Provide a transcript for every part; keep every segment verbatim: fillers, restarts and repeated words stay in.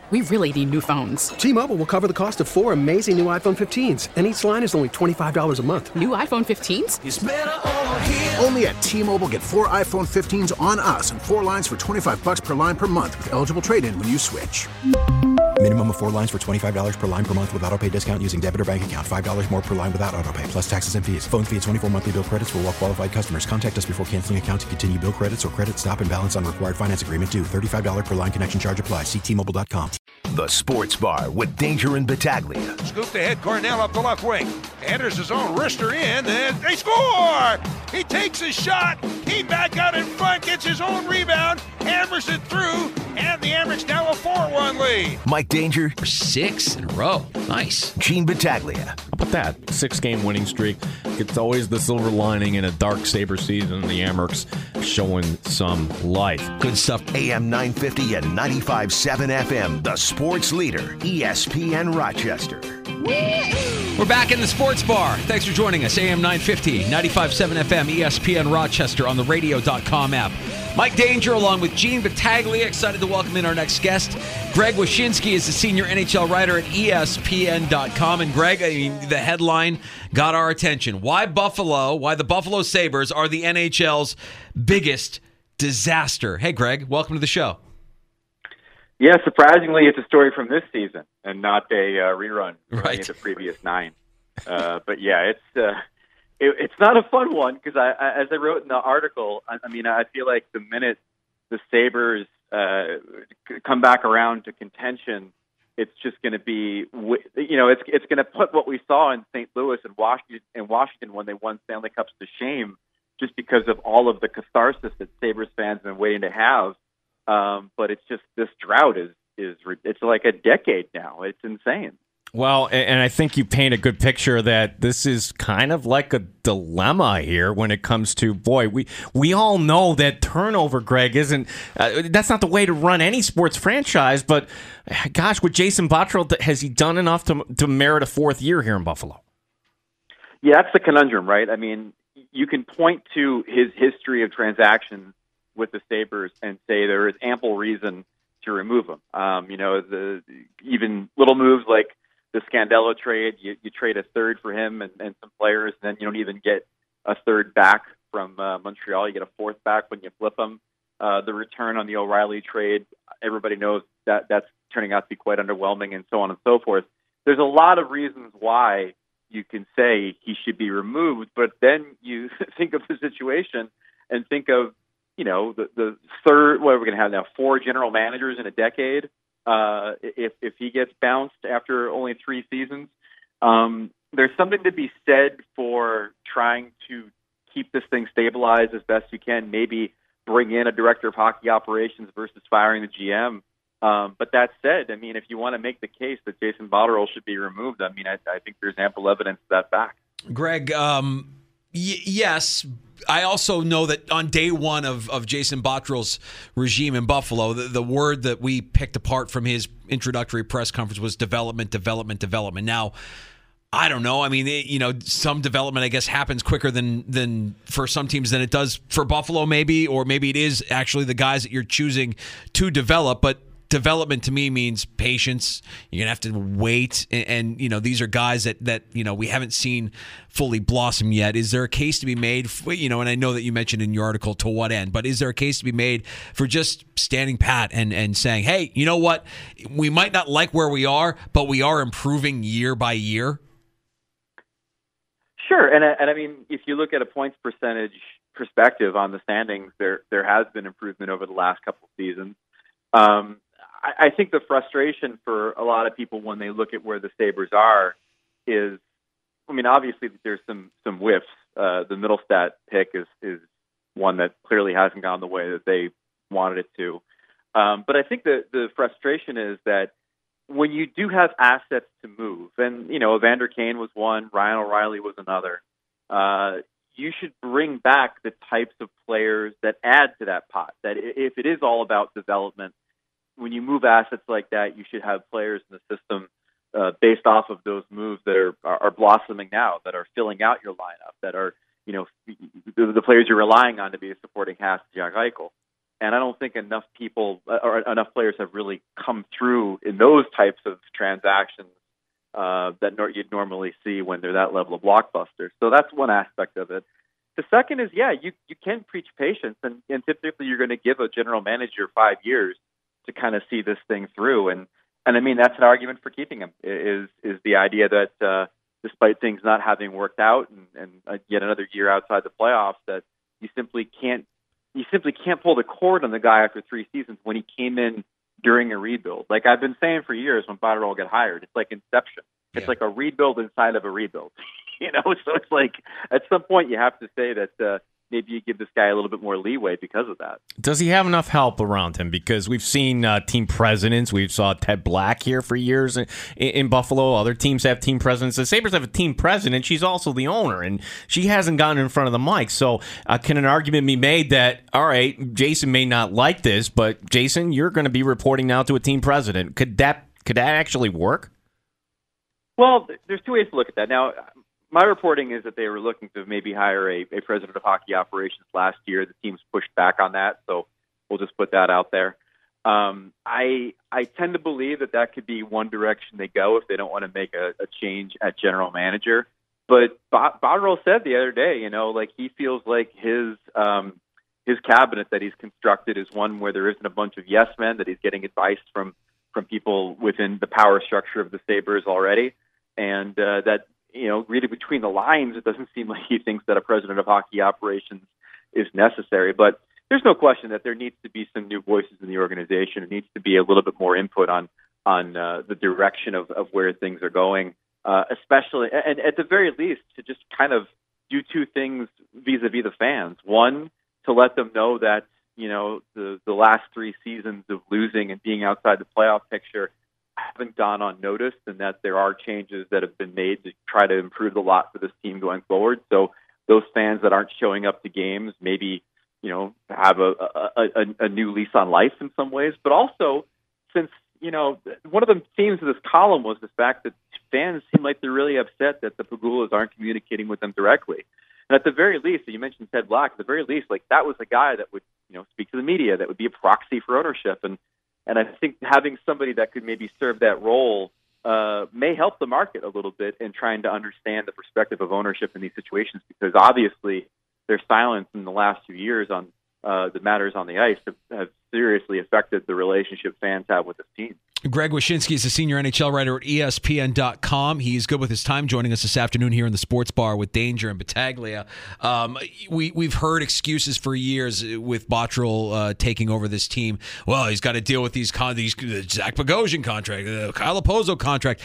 we really need new phones. T-Mobile will cover the cost of four amazing new iPhone fifteens, and each line is only twenty-five dollars a month. New iPhone fifteens? It's better over here. Only at T-Mobile, get four iPhone fifteens on us and four lines for twenty-five dollars per line per month with eligible trade-in when you switch. Minimum of four lines for twenty-five dollars per line per month with autopay discount using debit or bank account. five dollars more per line without autopay, plus taxes and fees. Phone fee at twenty-four monthly bill credits for well-qualified customers. Contact us before canceling account to continue bill credits or credit stop and balance on required finance agreement due. thirty-five dollars per line connection charge applies. See T Mobile dot com. The Sports Bar with Danger and Battaglia. Scooped ahead, Cornell up the left wing. Enters his own wrister in, and they score! He takes his shot. He back out in front, gets his own rebound, hammers it through, and the Amerks now a four one lead. Mike Danger. Six in a row. Nice. Gene Battaglia. How about that? Six-game winning streak. It's always the silver lining in a dark Sabre season. The Amerks showing some life. Good stuff. A M nine fifty and ninety-five point seven F M. The sports leader. E S P N Rochester. We're back in the Sports Bar. Thanks for joining us. A M nine fifty, ninety-five point seven F M, E S P N Rochester on the radio dot com app. Mike Danger along with Gene Battaglia. Excited to welcome in our next guest. Greg Wyshynski is the senior N H L writer at E S P N dot com. And Greg, I mean, the headline got our attention. Why Buffalo, why the Buffalo Sabres are the N H L's biggest disaster. Hey, Greg, welcome to the show. Yeah, surprisingly, it's a story from this season and not a uh, rerun from Right. any of the previous nine. Uh, but yeah, it's uh, it, it's not a fun one because I, I, as I wrote in the article, I, I mean, I feel like the minute the Sabres uh, come back around to contention, it's just going to be, you know, it's it's going to put what we saw in Saint Louis and Washington, in Washington when they won Stanley Cups to shame, just because of all of the catharsis that Sabres fans have been waiting to have. Um, but it's just, this drought is, is, it's like a decade now. It's insane. Well, and I think you paint a good picture that this is kind of like a dilemma here when it comes to, boy, we we all know that turnover, Greg, isn't, uh, that's not the way to run any sports franchise, but gosh, with Jason Botterill, has he done enough to, to merit a fourth year here in Buffalo? Yeah, that's the conundrum, right? I mean, you can point to his history of transactions with the Sabres and say there is ample reason to remove him. Um, you know, the even little moves like the Scandella trade, you, you trade a third for him and, and some players, and then you don't even get a third back from uh, Montreal. You get a fourth back when you flip them. Uh, the return on the O'Reilly trade, everybody knows that that's turning out to be quite underwhelming, and so on and so forth. There's a lot of reasons why you can say he should be removed, but then you think of the situation and think of, you know, the, the third, what are we going to have now, four general managers in a decade. Uh, if if he gets bounced after only three seasons, um, there's something to be said for trying to keep this thing stabilized as best you can. Maybe bring in a director of hockey operations versus firing the G M. Um, but that said, I mean, if you want to make the case that Jason Botterill should be removed, I mean, I, I think there's ample evidence to that fact. Greg, um, y- yes. I also know that on day one of, of Jason Botterill's regime in Buffalo, the, the word that we picked apart from his introductory press conference was development, development, development. Now, I don't know. I mean, it, you know, some development, I guess, happens quicker than than for some teams than it does for Buffalo, maybe, or maybe it is actually the guys that you're choosing to develop. But development to me means patience. You're gonna have to wait, and, and you know these are guys that that you know we haven't seen fully blossom yet. Is there a case to be made? For, you know, and I know that you mentioned in your article to what end, but is there a case to be made for just standing pat and and saying, hey, you know what, we might not like where we are, but we are improving year by year? Sure, and and I mean, if you look at a points percentage perspective on the standings, there there has been improvement over the last couple of seasons. Um, I think the frustration for a lot of people when they look at where the Sabres are is, I mean, obviously there's some some whiffs. Uh, the Middlestat pick is is one that clearly hasn't gone the way that they wanted it to. Um, but I think the the frustration is that when you do have assets to move, and you know, Evander Kane was one, Ryan O'Reilly was another. Uh, you should bring back the types of players that add to that pot. That if it is all about development, when you move assets like that, you should have players in the system uh, based off of those moves that are, are are blossoming now, that are filling out your lineup, that are, you know, the, the players you're relying on to be a supporting cast, Jack Eichel. And I don't think enough people or enough players have really come through in those types of transactions uh, that nor- you'd normally see when they're that level of blockbusters. So that's one aspect of it. The second is, yeah, you, you can preach patience, and, and typically you're going to give a general manager five years to kind of see this thing through. And, and I mean, that's an argument for keeping him, is, is the idea that uh, despite things not having worked out and, and uh, yet another year outside the playoffs, that you simply can't You simply can't pull the cord on the guy after three seasons when he came in during a rebuild. Like I've been saying for years when Botterill got hired, it's like Inception. It's yeah. like a rebuild inside of a rebuild. You know, so it's like at some point you have to say that uh, maybe you give this guy a little bit more leeway because of that. Does he have enough help around him? Because we've seen uh, team presidents. We saw Ted Black here for years in, in Buffalo. Other teams have team presidents. The Sabres have a team president. She's also the owner, and she hasn't gotten in front of the mic. So uh, can an argument be made that, all right, Jason may not like this, but Jason, you're going to be reporting now to a team president. Could that could that actually work? Well, there's two ways to look at that. Now, my reporting is that they were looking to maybe hire a, a president of hockey operations last year. The team's pushed back on that, so we'll just put that out there. Um, I I tend to believe that that could be one direction they go if they don't want to make a, a change at general manager. But Botterill said the other day, you know, like he feels like his um, his cabinet that he's constructed is one where there isn't a bunch of yes men, that he's getting advice from from people within the power structure of the Sabres already, and uh, that. You know, reading between the lines, it doesn't seem like he thinks that a president of hockey operations is necessary. But there's no question that there needs to be some new voices in the organization. It needs to be a little bit more input on on uh, the direction of, of where things are going, uh, especially, and at the very least, to just kind of do two things vis-a-vis the fans. One, to let them know that, you know, the, the last three seasons of losing and being outside the playoff picture haven't gone unnoticed, and that there are changes that have been made to try to improve the lot for this team going forward. So those fans that aren't showing up to games maybe, you know, have a, a, a, a new lease on life in some ways. But also, since, you know, one of the themes of this column was the fact that fans seem like they're really upset that the Pegulas aren't communicating with them directly. And at the very least, you mentioned Ted Black, at the very least, like that was a guy that would, you know, speak to the media, that would be a proxy for ownership. And And I think having somebody that could maybe serve that role uh, may help the market a little bit in trying to understand the perspective of ownership in these situations, because obviously their silence in the last few years on uh, the matters on the ice have, have seriously affected the relationship fans have with this team. Greg Wyshynski is a senior N H L writer at E S P N dot com. He's good with his time, joining us this afternoon here in the Sports Bar with Danger and Battaglia. Um, we, we've heard excuses for years with Botterill uh, taking over this team. Well, he's got to deal with these, con- these uh, Zach Bogosian contract, the Kyle Opozo contract.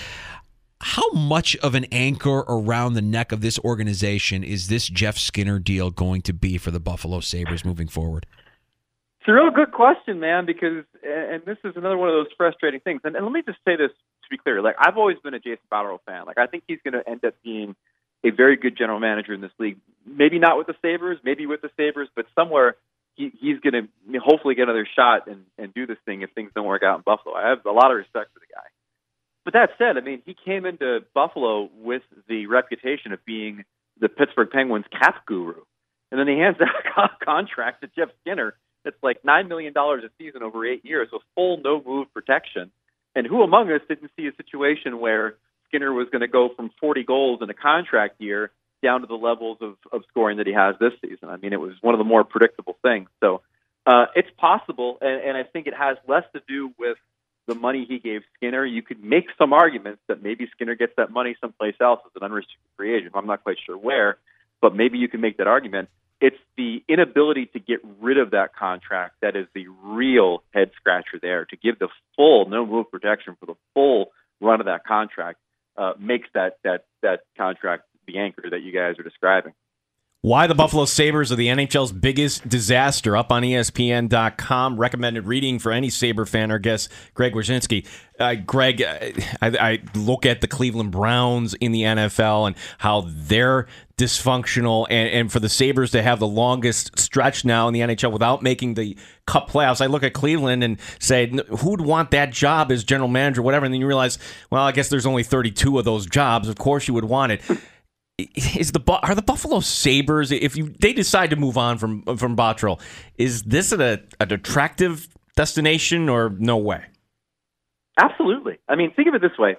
How much of an anchor around the neck of this organization is this Jeff Skinner deal going to be for the Buffalo Sabres moving forward? It's a real good question, man, because, and this is another one of those frustrating things. And, and let me just say this to be clear. Like, I've always been a Jason Botterill fan. Like, I think he's going to end up being a very good general manager in this league. Maybe not with the Sabres, maybe with the Sabres, but somewhere he, he's going to hopefully get another shot and, and do this thing if things don't work out in Buffalo. I have a lot of respect for the guy. But that said, I mean, he came into Buffalo with the reputation of being the Pittsburgh Penguins cap guru. And then he hands out a contract to Jeff Skinner that's like nine million dollars a season over eight years with full no-move protection. And who among us didn't see a situation where Skinner was going to go from forty goals in a contract year down to the levels of, of scoring that he has this season? I mean, it was one of the more predictable things. So uh, it's possible, and, and I think it has less to do with the money he gave Skinner. You could make some arguments that maybe Skinner gets that money someplace else as an unrestricted free agent. I'm not quite sure where, but maybe you can make that argument. It's the inability to get rid of that contract that is the real head scratcher there. To give the full no move protection for the full run of that contract uh, makes that that that contract the anchor that you guys are describing. Why the Buffalo Sabres are the N H L's biggest disaster, up on E S P N dot com. Recommended reading for any Sabre fan. Our guest, Greg Wyshynski. Uh, Greg, I, I look at the Cleveland Browns in the N F L and how they're dysfunctional, and, and for the Sabres to have the longest stretch now in the N H L without making the Cup playoffs. I look at Cleveland and say, who'd want that job as general manager, whatever, and then you realize, well, I guess there's only thirty-two of those jobs. Of course you would want it. is the are the Buffalo Sabres, if you they decide to move on from from Botterill, is this an, a, an attractive destination or no way? Absolutely. I mean, think of it this way.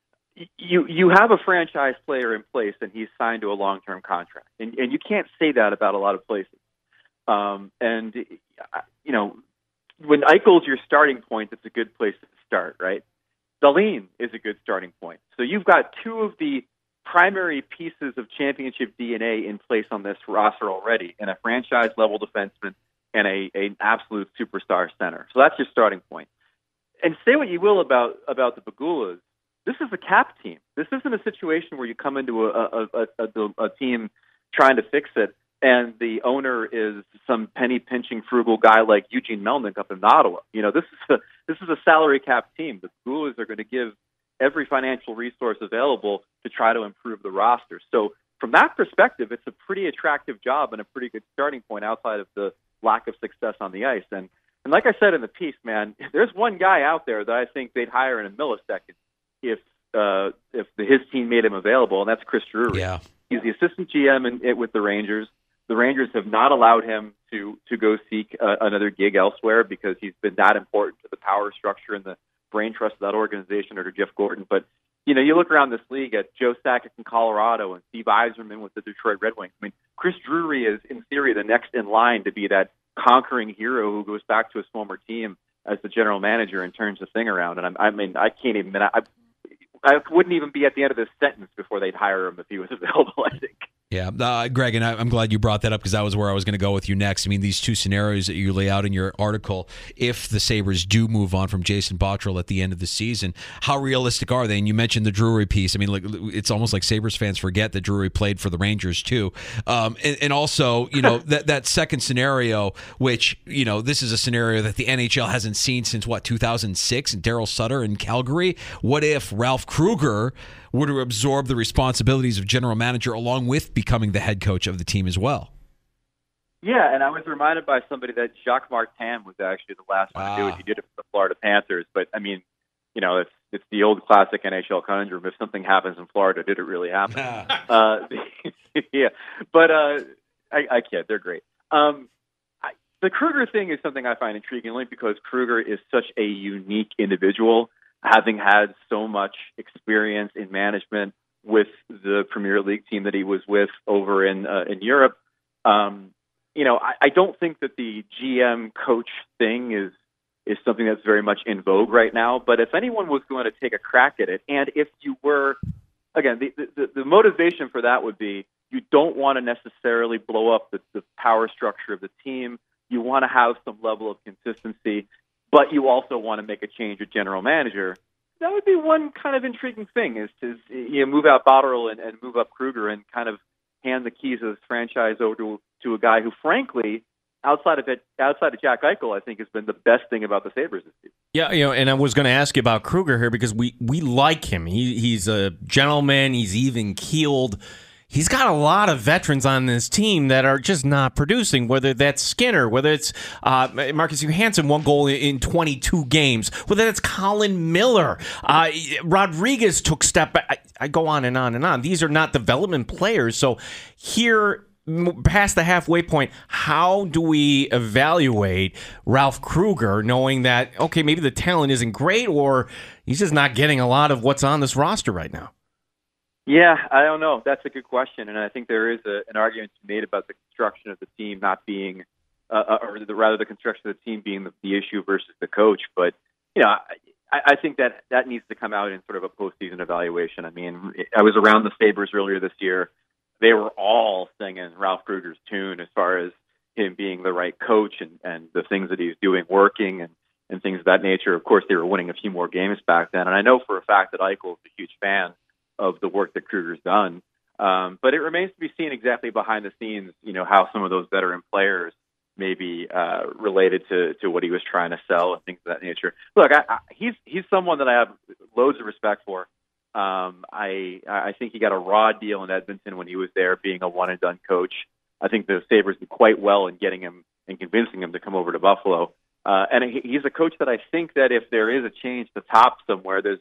You you have a franchise player in place, and he's signed to a long-term contract. And, and you can't say that about a lot of places. Um, and, you know, when Eichel's your starting point, it's a good place to start, right? Dahlin is a good starting point. So you've got two of the primary pieces of championship D N A in place on this roster already, and a franchise-level defenseman and a an absolute superstar center. So that's your starting point. And say what you will about, about the Pegulas, this is a cap team. This isn't a situation where you come into a, a, a, a, a team trying to fix it, and the owner is some penny-pinching, frugal guy like Eugene Melnyk up in Ottawa. You know, this is a, this is a salary cap team. The Pegulas are going to give every financial resource available to try to improve the roster. So from that perspective, it's a pretty attractive job and a pretty good starting point outside of the lack of success on the ice. And and like I said in the piece, man, there's one guy out there that I think they'd hire in a millisecond if uh, if the, his team made him available, and that's Chris Drury. Yeah. He's the assistant G M in, in, with the Rangers. The Rangers have not allowed him to to go seek uh, another gig elsewhere because he's been that important to the power structure and the brain trust of that organization under Jeff Gordon. But, you know, you look around this league at Joe Sakic in Colorado and Steve Yzerman with the Detroit Red Wings. I mean, Chris Drury is, in theory, the next in line to be that conquering hero who goes back to his former team as the general manager and turns the thing around. And I, I mean, I can't even, I, I wouldn't even be at the end of this sentence before they'd hire him if he was available, I think. Yeah, uh, Greg, and I, I'm glad you brought that up because that was where I was going to go with you next. I mean, these two scenarios that you lay out in your article, if the Sabres do move on from Jason Botterill at the end of the season, how realistic are they? And you mentioned the Drury piece. I mean, like, it's almost like Sabres fans forget that Drury played for the Rangers too. Um, and, and also, you know, that, that second scenario, which, you know, this is a scenario that the N H L hasn't seen since, what, two thousand six, and Darryl Sutter in Calgary? What if Ralph Kruger were to absorb the responsibilities of general manager along with becoming the head coach of the team as well? Yeah, and I was reminded by somebody that Jacques Martin was actually the last one ah. to do it. He did it for the Florida Panthers. But, I mean, you know, it's it's the old classic N H L conundrum. If something happens in Florida, did it really happen? uh, yeah, but uh, I, I kid. They're great. Um, I, the Kruger thing is something I find intriguing only because Kruger is such a unique individual, having had so much experience in management with the Premier League team that he was with over in uh, in Europe. Um, you know, I, I don't think that the G M coach thing is is something that's very much in vogue right now. But if anyone was going to take a crack at it, and if you were, again, the, the, the motivation for that would be you don't want to necessarily blow up the, the power structure of the team. You want to have some level of consistency, but you also want to make a change at general manager. That would be one kind of intriguing thing, is to you know, move out Botterill and, and move up Kruger and kind of hand the keys of this franchise over to, to a guy who, frankly, outside of it, outside of Jack Eichel, I think has been the best thing about the Sabres this season. Yeah, you know, and I was going to ask you about Kruger here because we, we like him. He he's a gentleman. He's even keeled. He's got a lot of veterans on this team that are just not producing, whether that's Skinner, whether it's uh, Marcus Johansson, one goal in twenty-two games, whether that's Colin Miller. Uh, Rodriguez took step back. I, I go on and on and on. These are not development players. So here, past the halfway point, how do we evaluate Ralph Kruger knowing that, okay, maybe the talent isn't great or he's just not getting a lot of what's on this roster right now? Yeah, I don't know. That's a good question, and I think there is a, an argument to be made about the construction of the team not being, uh, or the, rather the construction of the team being the, the issue versus the coach. But, you know, I, I think that that needs to come out in sort of a postseason evaluation. I mean, I was around the Sabres earlier this year. They were all singing Ralph Kruger's tune as far as him being the right coach and, and the things that he's doing working and, and things of that nature. Of course, they were winning a few more games back then, and I know for a fact that Eichel is a huge fan of the work that Kruger's done. Um, but it remains to be seen exactly behind the scenes, you know, how some of those veteran players may be uh, related to, to what he was trying to sell and things of that nature. Look, I, I, he's he's someone that I have loads of respect for. Um, I I think he got a raw deal in Edmonton when he was there, being a one and done coach. I think the Sabres did quite well in getting him and convincing him to come over to Buffalo. Uh, and he, he's a coach that I think that if there is a change to top somewhere, there's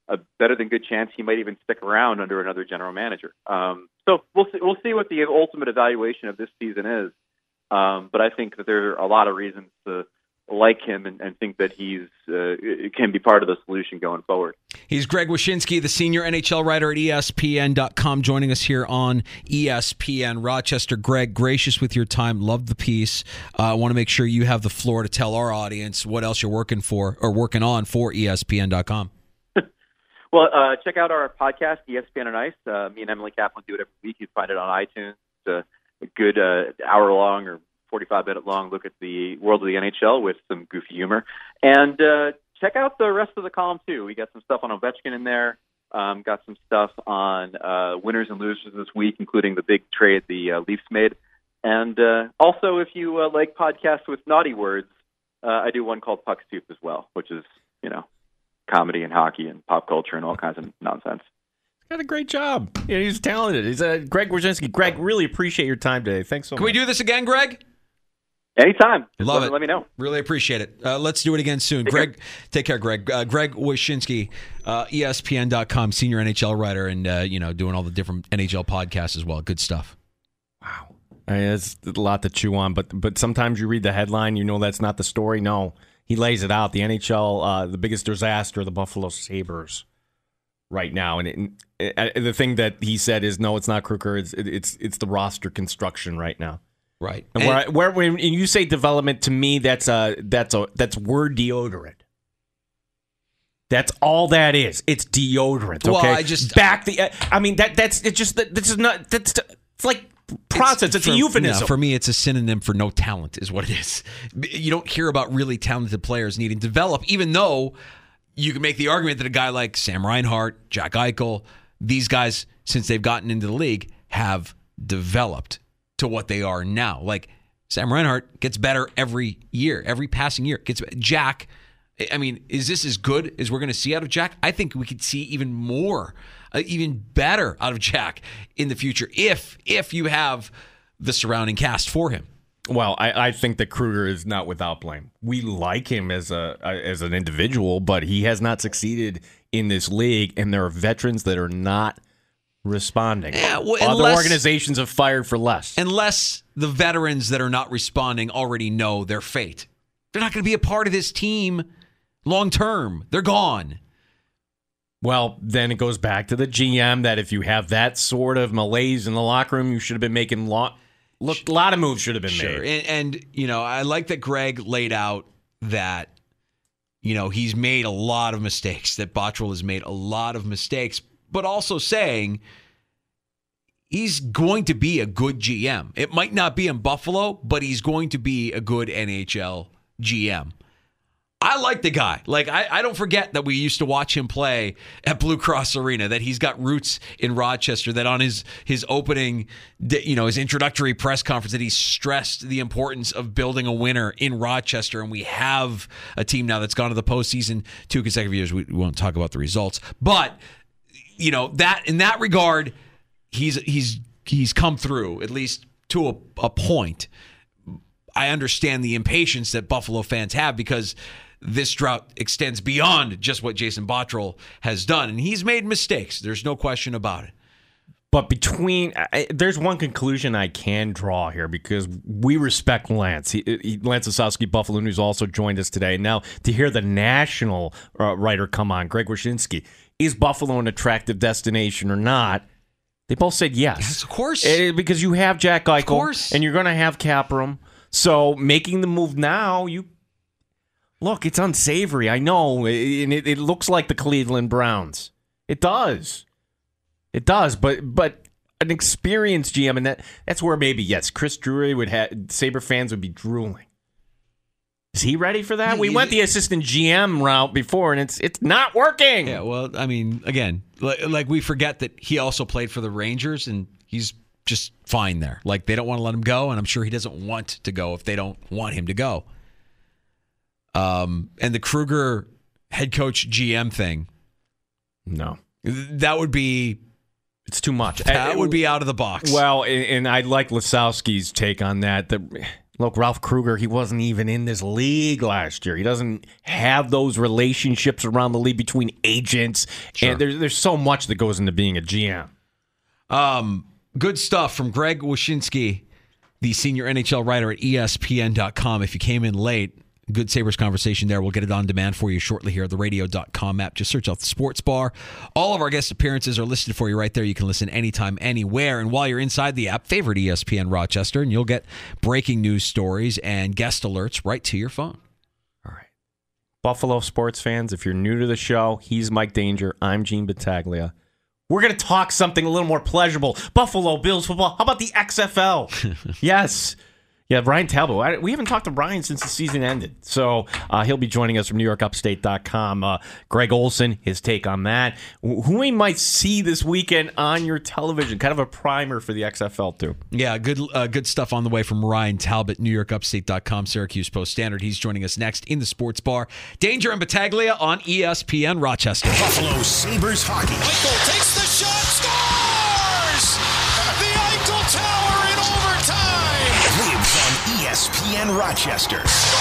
a better than good chance he might even stick around under another general manager. Um, so we'll see, we'll see what the ultimate evaluation of this season is. Um, but I think that there are a lot of reasons to like him and, and think that he's uh, can be part of the solution going forward. He's Greg Wyshynski, the senior N H L writer at E S P N dot com, joining us here on E S P N Rochester. Greg, gracious with your time. Love the piece. I uh, want to make sure you have the floor to tell our audience what else you're working for or working on for E S P N dot com. Well, uh, check out our podcast, E S P N on Ice. Uh, me and Emily Kaplan do it every week. You can find it on iTunes. It's a, a good uh, hour-long or forty-five minute long look at the world of the N H L with some goofy humor. And uh, check out the rest of the column, too. We got some stuff on Ovechkin in there. Um, got some stuff on uh, winners and losers this week, including the big trade the uh, Leafs made. And uh, also, if you uh, like podcasts with naughty words, uh, I do one called Puck Soup as well, which is, you know, comedy and hockey and pop culture and all kinds of nonsense. Got a great job. Yeah, he's talented. He's uh, Greg Wyshynski. Greg, really appreciate your time today. Thanks so Can much. Can we do this again, Greg? Anytime. Just Love let, it. Let me know. Really appreciate it. Uh, let's do it again soon. Take Greg, care. take care, Greg. Uh, Greg Wyshynski, uh, E S P N dot com, senior N H L writer, and uh, you know, doing all the different N H L podcasts as well. Good stuff. Wow. I mean, it's a lot to chew on, but but sometimes you read the headline, you know that's not the story. No, he lays it out. The N H L, uh, the biggest disaster, the Buffalo Sabres right now. And it, it, the thing that he said is, no, it's not Kruger. It's it, it's it's the roster construction right now. Right. And, and where, I, where when you say development, to me, that's a that's a that's word deodorant. That's all that is. It's deodorant. Okay. Well, I just back the. I mean that that's it's just that this is not that's it's like process. It's, it's for, a euphemism. No, for me, it's a synonym for no talent, is what it is. You don't hear about really talented players needing to develop, even though you can make the argument that a guy like Sam Reinhart, Jack Eichel, these guys, since they've gotten into the league, have developed to what they are now. Like Sam Reinhart gets better every year, every passing year. Gets Jack. I mean, is this as good as we're going to see out of Jack? I think we could see even more, uh, even better out of Jack in the future if if you have the surrounding cast for him. Well, I, I think that Kruger is not without blame. We like him as a as an individual, but he has not succeeded in this league, and there are veterans that are not responding. Yeah, well, Other unless, organizations have fired for less. Unless the veterans that are not responding already know their fate. They're not going to be a part of this team long term. They're gone. Well, then it goes back to the G M that if you have that sort of malaise in the locker room, you should have been making lo- look, a lot of moves should have been sure. made. And, and, you know, I like that Greg laid out that, you know, he's made a lot of mistakes, that Botterill has made a lot of mistakes, but also saying he's going to be a good G M. It might not be in Buffalo, but he's going to be a good N H L G M. I like the guy. Like, I, I don't forget that we used to watch him play at Blue Cross Arena, that he's got roots in Rochester, that on his, his opening, you know, his introductory press conference, that he stressed the importance of building a winner in Rochester. And we have a team now that's gone to the postseason two consecutive years. We won't talk about the results. But, you know, that in that regard, he's he's he's come through, at least to a, a point. I understand the impatience that Buffalo fans have because this drought extends beyond just what Jason Botterill has done. And he's made mistakes. There's no question about it. But between, I, there's one conclusion I can draw here because we respect Lance. He, he, Lance Osowski, Buffalo News, also joined us today. Now, to hear the national uh, writer come on, Greg Wyshynski, is Buffalo an attractive destination or not? They both said yes. Yes, of course. It, because you have Jack Eichel, of course. And you're going to have Capram. So making the move now, you look, it's unsavory. I know, and it, it looks like the Cleveland Browns. It does, it does. But but an experienced G M, and that that's where maybe yes, Chris Drury would have Sabre fans would be drooling. Is he ready for that? We went the assistant G M route before, and it's it's not working. Yeah, well, I mean, again, like, like we forget that he also played for the Rangers, and he's just fine there. Like, they don't want to let him go, and I'm sure he doesn't want to go if they don't want him to go. Um, and the Kruger head coach G M thing, no, that would be it's too much. That would be out of the box. Well, and, and I like Lasowski's take on that. That Look, Ralph Kruger, he wasn't even in this league last year. He doesn't have those relationships around the league between agents. Sure. And there's, there's so much that goes into being a G M. Um, good stuff from Greg Wyshynski, the senior N H L writer at E S P N dot com. If you came in late, good Sabres conversation there. We'll get it on demand for you shortly here at the radio dot com app. Just search out the Sports Bar. All of our guest appearances are listed for you right there. You can listen anytime, anywhere. And while you're inside the app, favorite E S P N Rochester, and you'll get breaking news stories and guest alerts right to your phone. All right. Buffalo sports fans, if you're new to the show, he's Mike Danger. I'm Gene Battaglia. We're going to talk something a little more pleasurable. Buffalo Bills football. How about the X F L? Yes. Yeah, Ryan Talbot. We haven't talked to Ryan since the season ended. So uh, he'll be joining us from New York Upstate dot com. Uh, Greg Olson, his take on that. Who we might see this weekend on your television. Kind of a primer for the X F L, too. Yeah, good uh, good stuff on the way from Ryan Talbot, New York Upstate dot com, Syracuse Post-Standard. He's joining us next in the Sports Bar. Danger and Battaglia on E S P N Rochester. Buffalo Sabres hockey. Eichel takes the shot, scores! The Eichel Tower in overtime! Lives on E S P N Rochester.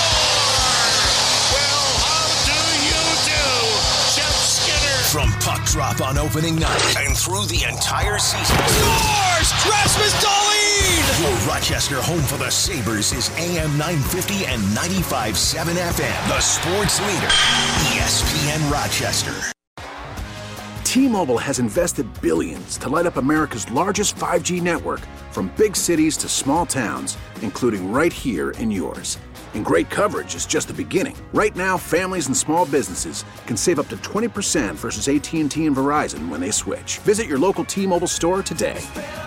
Well, how do you do, Jeff Skinner? From puck drop on opening night and through the entire season. Scores! Rasmus Dahlin! Your Rochester home for the Sabres is A M nine fifty and ninety-five point seven F M. The sports leader, E S P N Rochester. T-Mobile has invested billions to light up America's largest five G network, from big cities to small towns, including right here in yours. And great coverage is just the beginning. Right now, families and small businesses can save up to twenty percent versus A T and T and Verizon when they switch. Visit your local T-Mobile store today.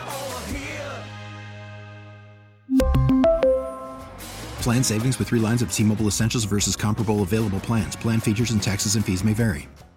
Plan savings with three lines of T-Mobile Essentials versus comparable available plans. Plan features and taxes and fees may vary.